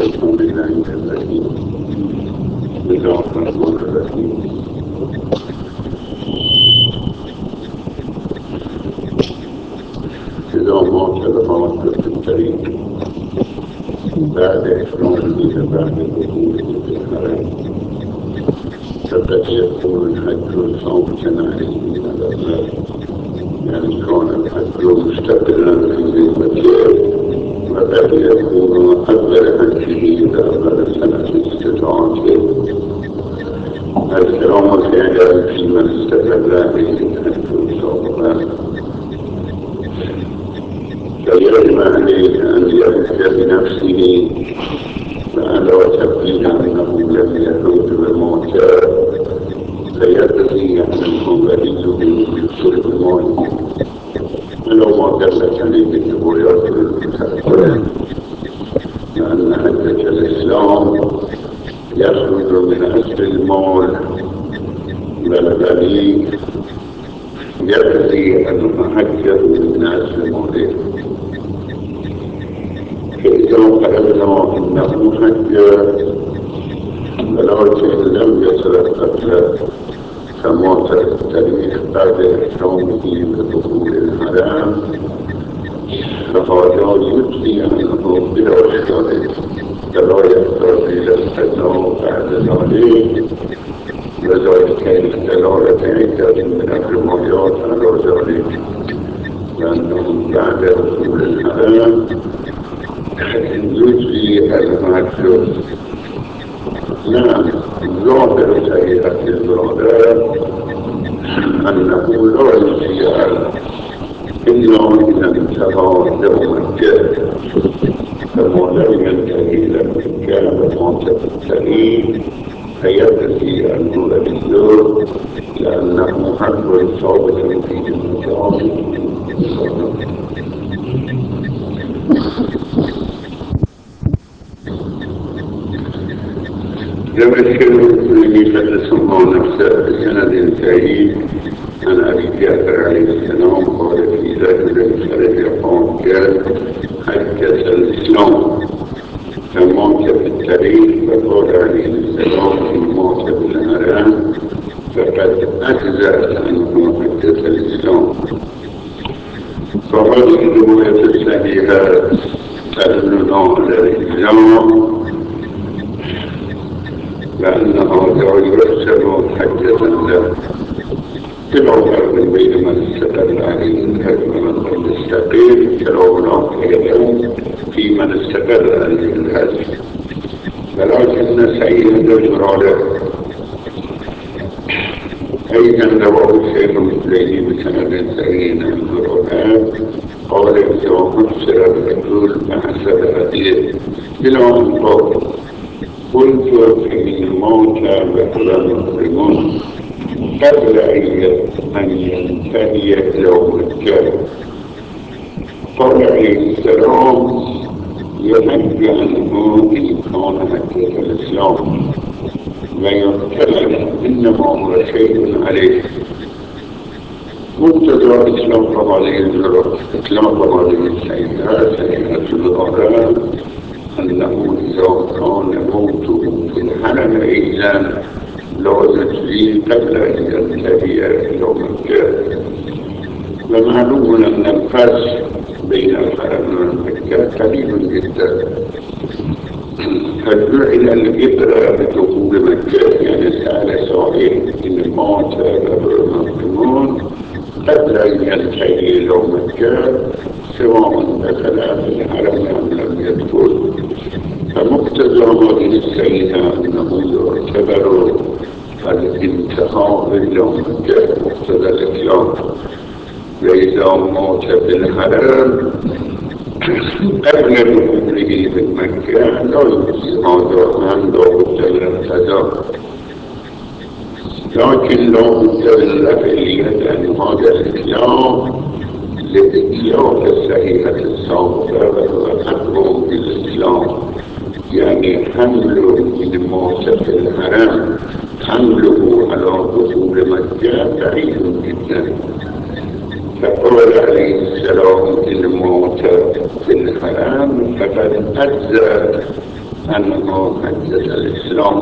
الرحمن الرحيم بسم الله الرحمن الرحيم إذا ما تلقات في الطريق بعد إحرامه بعد دخوله في الحرم فقد يكون الحج صوتا عليه من الأبناء يعني كون الحج مستقلا في ذمته وقد يكون أكبر حجه إذا أبلغ سنة استطاعته الكرام فعلا في من استقل به الحج صوتا فيجب عليه أن يبدأ بنفسه فألا وتبين أنه لم يعود بموتى فيدري أنه بريء من شرب الموت ولو ما دلت عليه الروايات المتأخرة لأن حجة الإسلام يخرج من أجل المال والغني يدري أن حجه من أجل ماله فإذا قلنا إنه حج ولكن لم يترتب له كما التاريخ بعد إحرامه بدخول الحرم فهذا يدري أنه بلا شك فلا يحتاج إلى القضاء بعد ذلك وذلك الدلالة عدة من الروايات على ذلك لأنه بعد دخول الحرم يجري المحجوب نعم ظاهر سيئة الظاهر أنه لا يجري إلا إذا انتهى يوم الجهد فما لم ينتهي إلى المكان ومات بالتاريخ فيدري أنه لبثه لأنه حق ثابت في المكان يمثل المسلمين فلسفه نفسه بسند سعيد عن أبي جعفر عليه السلام قال في ذات الخرج قال حجة الإسلام فمات في التاريخ فقال عليه السلام إن مات بالحرام فقد أجزأت عنه حجة الإسلام فهذه الرواية الصحيحة تدلنا على الإسلام لأنه لا يحسب حجة له كلا فرق بين من استدل عليه الحج ومن لم يستقيم كلا هناك أيضا في من استدل عليه الحج ولكن سيد الجرالة أيضا رواه الشيخ المسلمي بسند سعيد عن الجرالة قال إذا حسر الرجل فحسب هديه إلى أن قال قلت إن الموت بكر مسلمون قبل أن ينتهي يوم الجهل قال عليه السلام يحج عنه إن كان حجة الإسلام ويقتل إنما هو شيء عليه مقتضى إطلاق هذه السيئات سيئة الظاهرة أنه إذا كان موته في الحرم إذن لا يجري قبل أن ينتهي يوم الجهل ومعلوم أن الفرق بين الحرم والمكة قليل جدا قد جعل الإبرة بدخول مكة يعني سأل سائل إن مات المسلمون قبل أن ينتهي يوم الجهل سواء دخل في الحرم أم لم يدخل فمقتضى هذه السيئة أنه يعتبر الانتهاء يوم الجهل مقتضى الإسلام وإذا مات بالحرم قبل دخوله بالمكة لا يجزي هذا عن لابد من القضاء لكن لا بد من الفعلية أن هذا الإسلام لإطلاق السيئة السابقة وهو أقوم بالإسلام يعني حمل من موت في الحرم حمله على دخول مكة بعيد جدا فقال عليه السلام إن موت في الحرم فقد أجزأ أنه حدث الإسلام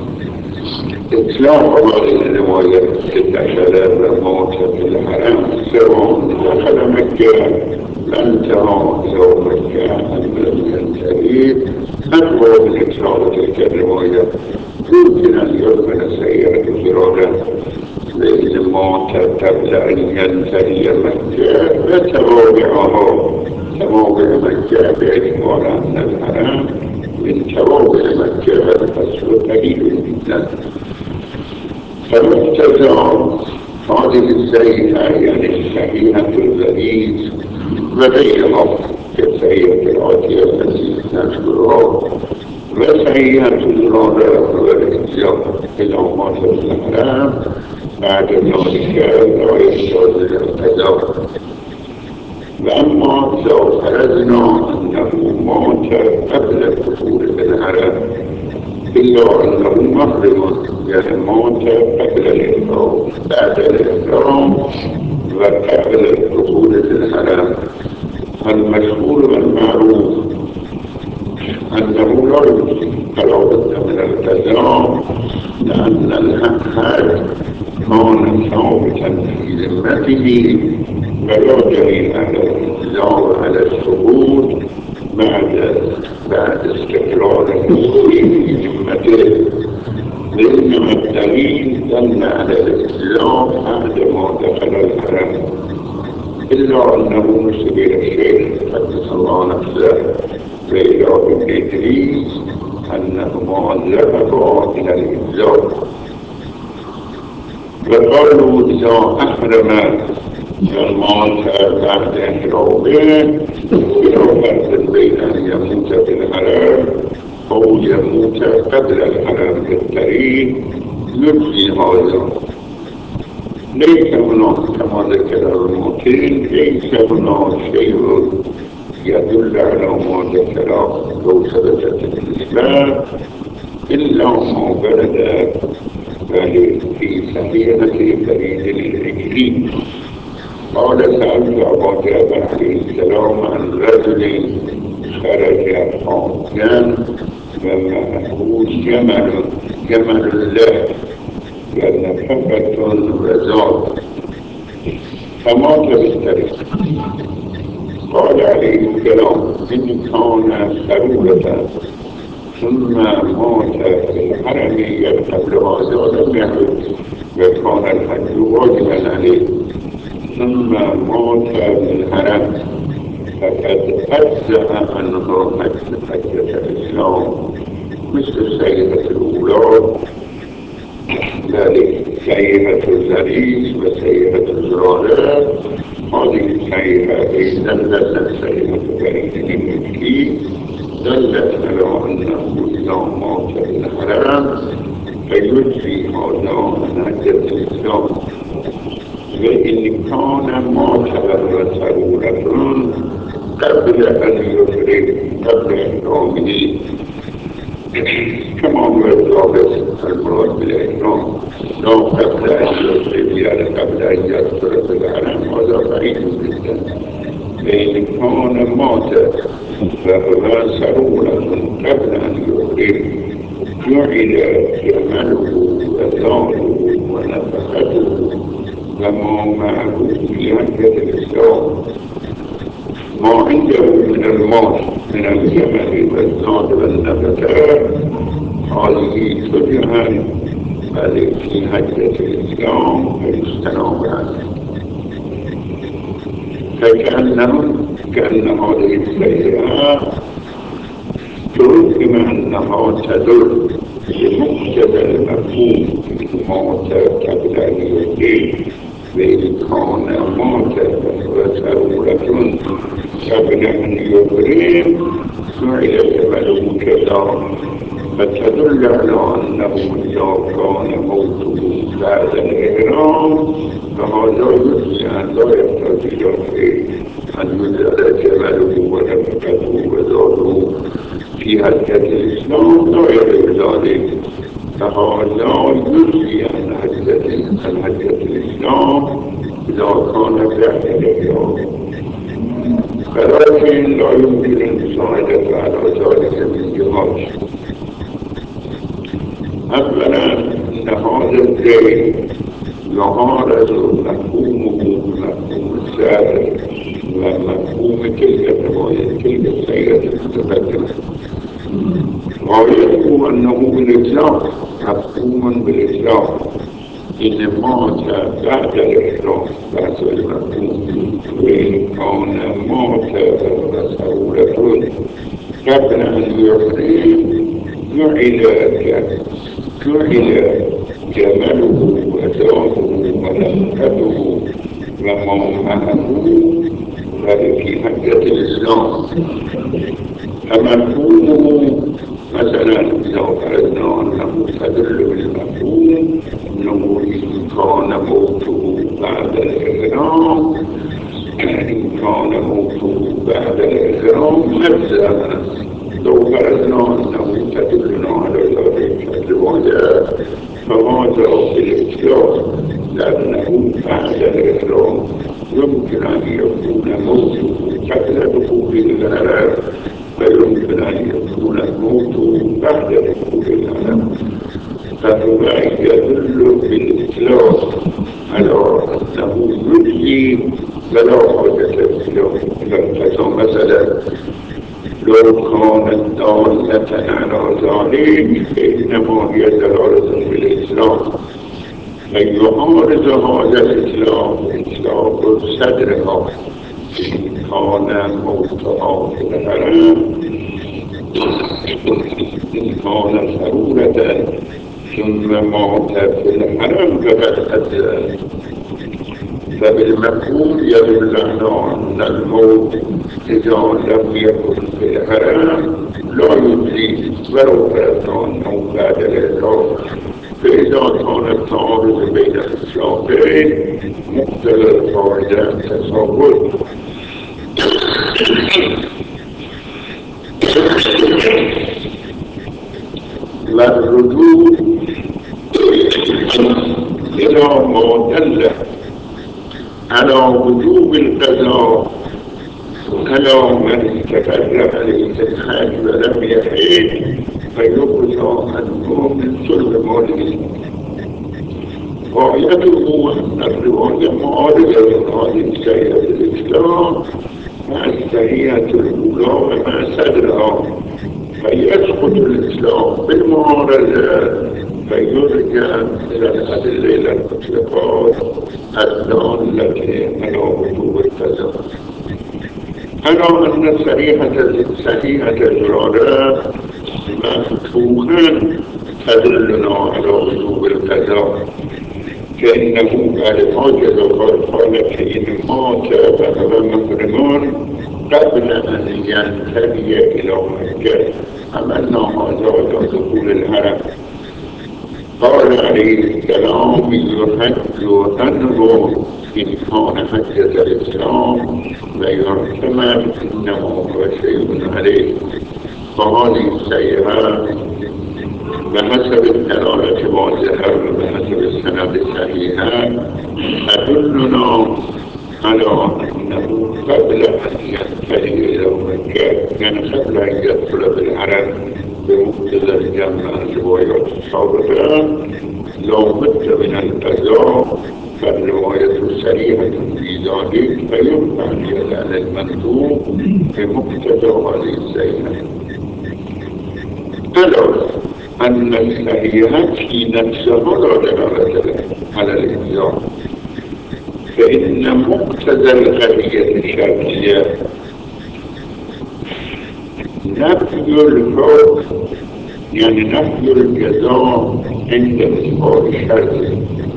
أولا رواية 16 موت في الحرم سواء دخل مكة انتهى إلى مكة أم لم ينتهي أقوى من إسلام تلك الرواية يمكن أن يكون سيئة جرادة لأن موت قبل أن ينتهي مكة فتوابع مكة باعتبار أن الحرم من توابع مكة فالفصل قليل جدا فمقتضى هذه السيئة يعني السيئة الغليظ وغيرها كالسيئة العاتية التي نذكرها وسيئة الغرر والإجزاء إلى موت الحرام بعد ذلك لا يحتاج إلى القضاء وأما لو فرضنا أنه مات قبل الدخول في الحرم إلا أنه محرم يعني موت قبل الإحرام بعد الإحرام وقبل الدخول في الحرم المشهور والمعروف أنه لا يمكن فلا بد من القضاء لأن الحد كان ثابتا في ذمته ولا دليل على الإجزاء على الثبوت بعد استقراره في ذمته وإنما الدليل دل على الإجزاء بعد ما دخل الحرم إلا أنه نسب إلى الشيخ قدس الله نفسه وإلى ابن إدريس أنهما ذهبا إلى الإجزاء وقالوا إذا أحرم الموت بعد إحرامه فلا فرق بين أن يموت في الحرم أو يموت قبل الحرم بالطريق يجزي هذا ليس هناك كما ذكر المتين ليس هناك شيء يدل على ما ذكره لو ثبتت الإثبات إلا ما ورد في صحيحة فريد العجلي قال سألت أبا جعفر عليه السلام عن رجل خرج حاجا ومعه جمل له ونفقة وزاد فمات بالطريق قال عليه السلام إن كان سرورة ثم مات في الحرم قبل هذا لم يعد وكان الحج واجبا عليه ثم مات في الحرم فقد أجزأ عنه حجة الإسلام مثل السيئة الأولى ذلك سيئة الزريس وسيئة الزرارة هذه السيئة دلت السيئة بريد الملكي دلت على أنه إذا مات في الحرم فيجزي هذا عن حجة الإسلام وإن كان مات له سرورة قبل أن يفرد قبل إحرامه كما هو الضابط المراد بالإحرام لا قبل أن يفرد يعني قبل أن يدخل في الحرم هذا بعيد جدا فإن كان مات وهو سرورة قبل أن يفرد جعل جمله وزاده ونفقته وما معه في حجة الإسلام ما عنده من المال من الجمل والزاد والنفقات هذه تجعل في حجة الإسلام فيستنام عنه كأن هذه السيئة ترجم أنها تدل بمقتضى المفهوم موت قبل أن يفرد وإن كان موت وسرورة قبل أن يفرد جعل جمله كذا فتدل على أنه إذا كان موته بعد الإحرام فهذا يجزي أن لا يحتاج إلى أن يجعل جمله ونفقته وزاده في حجة الإسلام لا يجب ذلك فهذا يجزي عن حجة الإسلام إذا كان بعد الإحرام ولكن لا يمكن المساعدة على ذلك من جهات أولا أن هذا الدين يعارض مفهومه بمفهوم السابق ومفهوم تلك الرواية تلك السيرة المتقدمة. غايته أنه بالإطلاق مفهوم بالإطلاق إن مات بعد الإحرام بعد المفهوم، وإن كان مات تصورة قبل أن يحرم جعل جمله وزاده ونفقته وما معه في حجة الإسلام. فمفهومه مثلا لو فرضنا أنه تدل بالمفهوم أنه إن كان موته بعد الإحرام بعد الإحرام مثلا لو فرضنا أنه تدلنا على ذلك الرواية فهذا بالإطلاق لأنه بعد الإحرام يمكن أن يكون موته قبل دخول الحرم ويمكن أن يكون الموت بعد دخول الحرم، فهو يدل بالإطلاق على أنه يجزي فلا حاجة إلى القضاء. مثلا لو كانت دالة على ذلك فإنما هي دلالة بالإطلاق، فيعارض هذا الإطلاق إطلاق صدرها إن كان موتها في الحرم إن كان ضرورة ثم مات في الحرم فقد أدى. فبالمفهوم يدل على أن الموت إذا لم يكن في الحرم لا يجزي ولو فرضنا أنه بعد الإحرام. فإذا كان التعارض بين الإطلاقين مقتضى القاعدة التساوي. والرجوع إلى ما دل على وجوب القضاء على من تفرق للحاج ولم يحج فيقضى عنه من صلب ماله. غايته أن الرواية معارضة لهذه السيرة الإسلام مع السريعة الأولى ومع صدرها، فيسقط الإسلام بالمعارضة فيرجع إلى الأدلة المطلقات الدالة على وجوب القضاء. على أن صحيحة الإرادة مفتوحا تدلنا على وجوب القضاء، كأنه قال حاجز قال إن مات فهو محرم قبل أن ينتهي إلى مكة عملنا هذا على دخول الحرم. قال عليه السلام يحج عنه إن كان حجة الإسلام ويعتمد إنما هو شيء عليه. فهذه السيرة بحسب الدلالة واضحة وبحسب السند الصحيحة تدلنا على أنه قبل أن ينتهي إلى مكة يعني قبل أن يدخل بالحرم بمقتضى الجمع الروايات السابقة لا بد من القضاء، فالرواية الصريحة في ذلك فيمكن أن يجعل المندوب بمقتضى هذه السيرة. ألا أن الصحيحة في نفسها لا دلالة على الإجزاء، فإن مقتضى القضية الشرعية نفي الحكم يعني نفي الجزاء عند إثبات الشرع.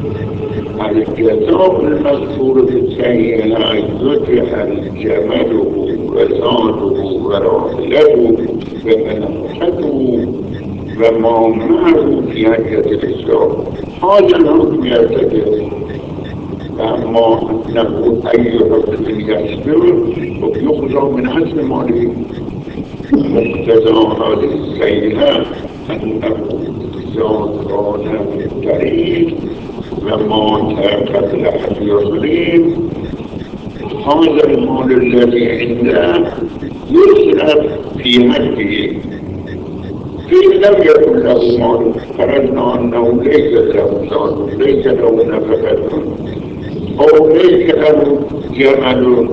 الجزاء المذكور في الصحيحة يجعل جمله وزاده وراحلته ومنحته وما معه في حجة الإسلام. هذا الحكم يرتكب، أما أنه أي حكم يصدر ويخرج من حسب ماله. مقتضى هذه السيئة أنه إذا كان في الطريق ومات قبل أن يحرم هذا المال الذي عنده يصرف في حجه قيل لم يكن له مال فرضنا أنه ليس له زاد ليس له نفقة أو ليس له جمل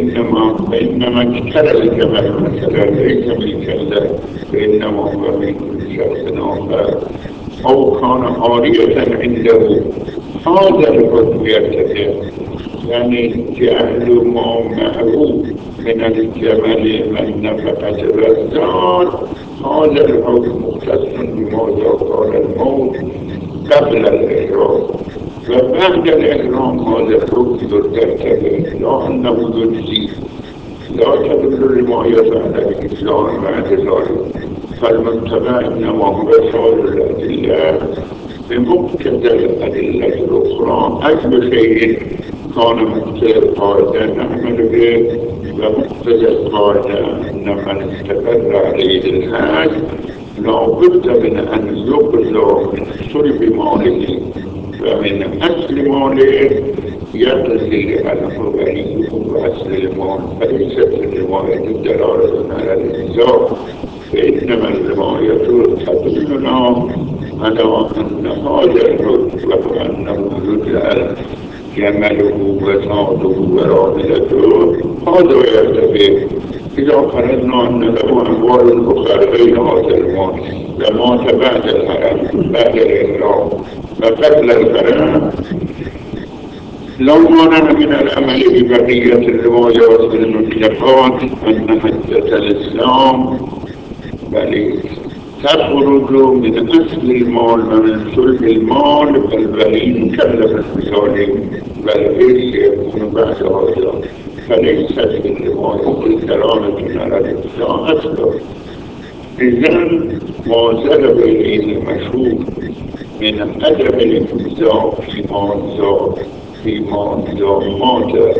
فإنما اشترى الجمل مثلا ليس ملكا له فإنما هو من شخص آخر أو كان عارية عنده هذا الحكم يرتفع يعني جعل ما معه من الجمل والنفقة والزاد هذا الحكم مختص بماذا قال الموت قبل الإحرام وبعد الإحرام هذا الحكم يرتفع لأنه يجزي لا تدل الرواية على الإسلام بعد ذلك فالمتبع إنما هو صالح الأدلة بمقتضى الأدلة الأخرى أي شيء كان مقتضى القاعدة نعمل به ومقتضى القاعدة أن من استقر عليه الحال لا بد من أن يقضى من صلب ماله ومن أصل ماله يقضي عنه وليه أصل المال فليست الرواية دلالة على الإجزاء فإنما الرواية تدلنا على أن هذا الحكم وأنه يجعل جمله وزاده وراحلته هذا يرتفع إذا فرضنا أن له أموال أخرى غير هذا المال ومات بعد الحرم بعد الإحرام وقبل الحرم لو مانع من العمل ببقية الروايات المطلقات أن حجة الإسلام بل تخرج من أصل المال ومن صلب المال والولي كلف بذلك والغير يكون بعد هذا فليست الرواية الدلالة على الإسلام أصلا إذن ما زال إليه المشهور من عدم الإجزاء فيما مات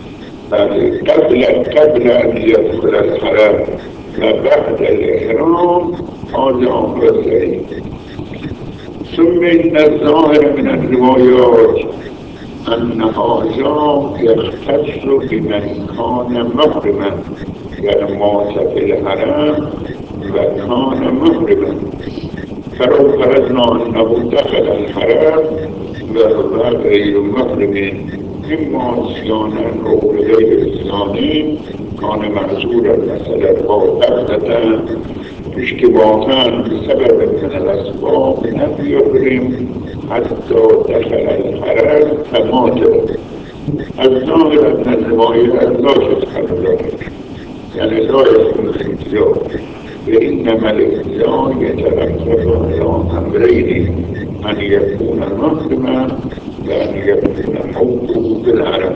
قبل أن يدخل الحرم وبعد الإحرام هذا أمر سليم ثم إن الظاهر من الروايات أن هذا يختص بمن كان محرما يعني مات في الحرم وكان محرما فلو فرضنا أنه دخل الحرم وهو غير محرم إما عصيانا أو غير عصيان كان معذورا مثلا أو أبدا اشتباها بسبب من الأسباب لم يحرم حتى دخل الحرم فمات الظاهر أن الرواية لا تدخل ذلك يعني لا يكون الإجزاء وإنما الإجزاء يترتب على أمرين أن يكون محرما وأن يكون موته بالحرم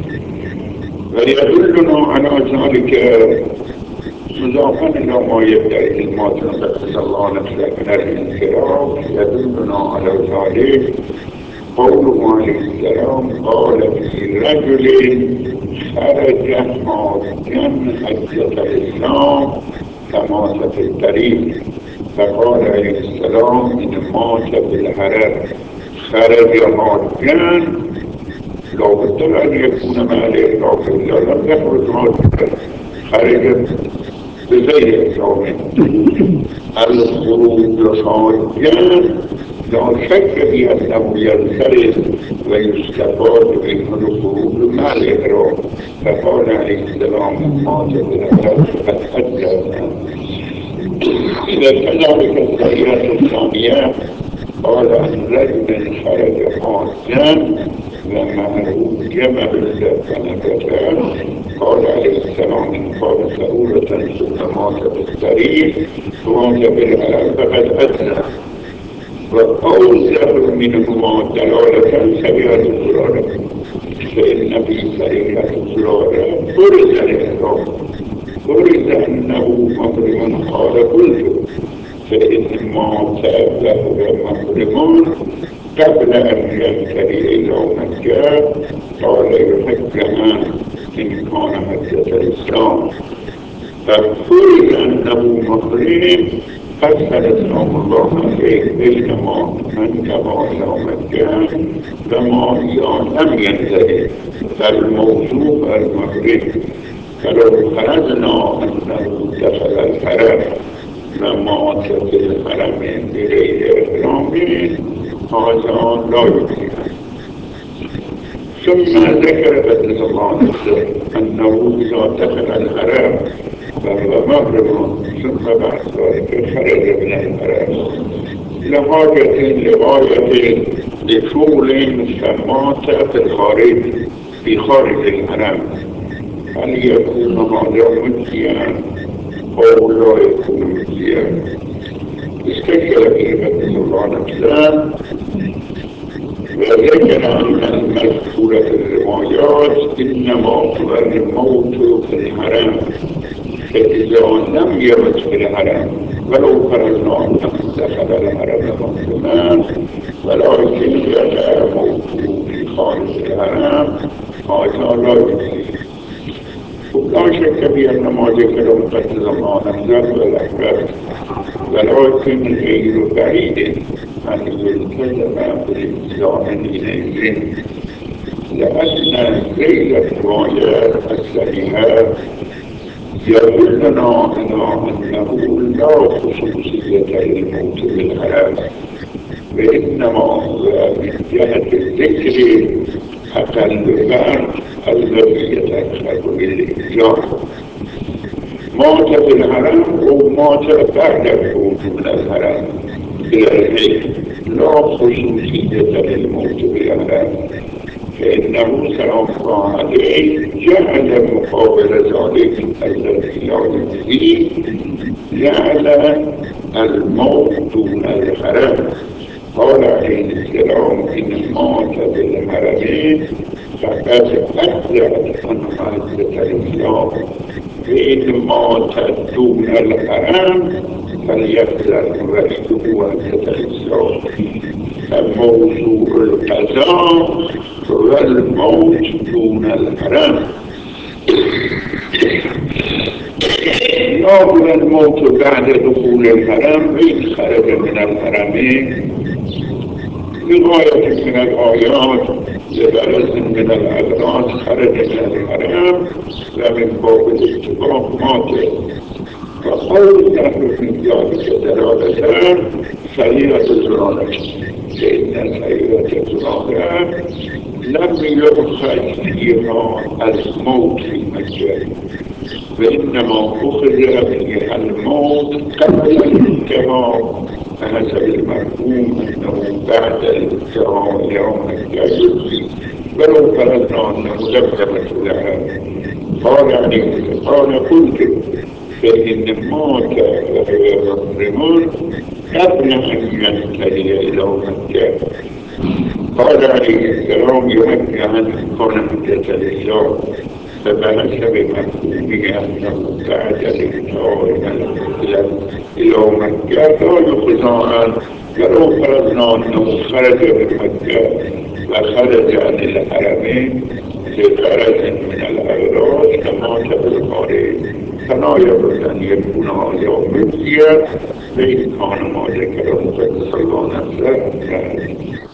ويدلنا على ذلك مضافا إلى ما يدعي الماتن صلى الله عليه وسلم من الانحراف يدلنا على ذلك قول مالك السلام قال في رجل خرج حاجا حجة الإسلام فمات في الطريق فقال عليه السلام إن مات في الحرم خرج حاجا لا بد أن يكون مع الإحرام إلا لم يخرج حاجا خرج بغير إحرام الخروج حاجا لا شك في أنه ينفرد ويستفاد منه الخروج مع الإحرام فقال عليه السلام مات بالحرم فقد حج كذلك الصحيحة الثانية قال عن رجل خرج حاجا ومعه جمل فنبته قال عليه السلام إن قال سهولة ثم مات بالطريق فمات بالحرم فقد أدنى وأوزع منهما دلالة سريعة الزرارة فإن في سريعة الزرارة فرز الإحرام فرز أنه محرم قال قلت فإن مات وهو محرم قبل أن ينتهي إلى مكة قال يحجها إن كان حجة الإسلام ففرز أنه محرم فسر اسلام الله عليه بينما انتهى إلى مكة وما لم ينتهي فالموصوف المحرم فلو فرضنا أنه دخل الحرم مات في الحرم بغير إحرام هذا لا يجزي. ثم ذكر قدس الله نفسه أنه إذا دخل الحرم فهو محرم، ثم بعد ذلك خرج من الحرم لحاجة لغاية لفعل فمات في الخارج في خارج الحرم، هل يكون هذا مجزيا أو لا يكون مجزيا؟ استشكل في قدس الله نفسه وذكر أن المذكور في الروايات إنما هو الموت في الحرم، فإذا لم يمت في الحرم ولو فرضنا أنه دخل الحرم مسلما ولكن جاء موته في خارج الحرم هذا لا يجزي. لا شك بأن ما ذكره قدس الله نفسه والأكبر، ولكن غير بعيد أن يلتزم بالإجزاء حينئذ، لأن ذيل الروايات الصحيحة يدلنا على أنه لا خصوصية للموت بالحرام، وإنما هو من جهة الذكر أقل بعد الذي يتأخر بالإجزاء. مات في الحرم أو مات بعد الخروج من الحرم إلى البيت لا خصوصية للموت بالحرم، فإنه سلام الله عليه جعل مقابل ذلك الذي لا يجزي جعل الموت دون الحرم. قال عليه السلام إن مات بالحرم فقد أجزأت عن عزة الإسلام، وإن مات دون الحرم فليحذر وجهه عزة الإسلام. فموضوع القضاء هو الموت دون الحرم، لا هو الموت بعد دخول الحرم إذ خرج من الحرم بغاية من الآيات لبرز من الأغراض خرج من الحرم ومن باب الاتفاق مات. وقول له في ذلك دلالة سريعة الزرارة، فإن سريعة الزرارة لم يؤخذ فيها الموت في مكة، وإنما أخذ فيها الموت قبل الانتهاء، فحسب المفهوم أنه بعد الانتهاء إلى مكة يجزي ولو فرضنا أنه لم يمت لها. قال قلت فإن مات وهو محرم قبل أن ينتهي إلى مكة. قال عليه السلام ينهي عن حجة الإسلام، فبحسب مفهومه أنه بعد الانتهاء إلى مكة لا يقضى عنه ولو فرضنا أنه خرج من مكة وخرج عن الحرمين لغرض من الأغراض فمات بالخارج، فلا يجوز أن يكون هذا مجزيا، فإن كان ما ذكره قدس الله نفسه.